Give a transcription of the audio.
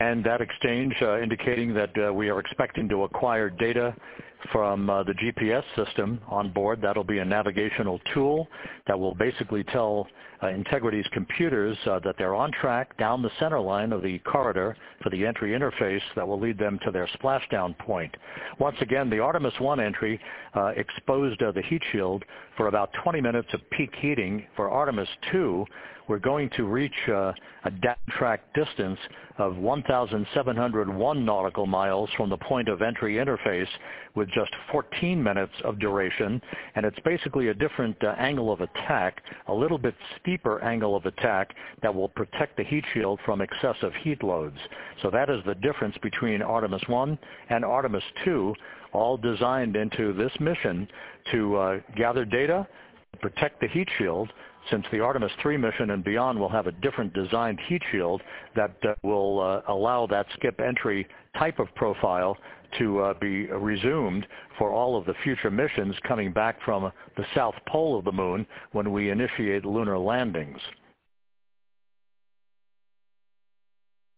and that exchange indicating that we are expecting to acquire data from the GPS system on board. That'll be a navigational tool that will basically tell Integrity's computers that they're on track down the center line of the corridor for the entry interface that will lead them to their splashdown point. Once again, the Artemis 1 entry exposed the heat shield for about 20 minutes of peak heating. For Artemis 2, we're going to reach a downtrack distance of 1,701 nautical miles from the point of entry interface with just 14 minutes of duration, and it's basically a different angle of attack, a little bit steeper angle of attack that will protect the heat shield from excessive heat loads. So that is the difference between Artemis 1 and Artemis 2, all designed into this mission to gather data, protect the heat shield, since the Artemis 3 mission and beyond will have a different designed heat shield that will allow that skip entry type of profile to be resumed for all of the future missions coming back from the south pole of the moon when we initiate lunar landings.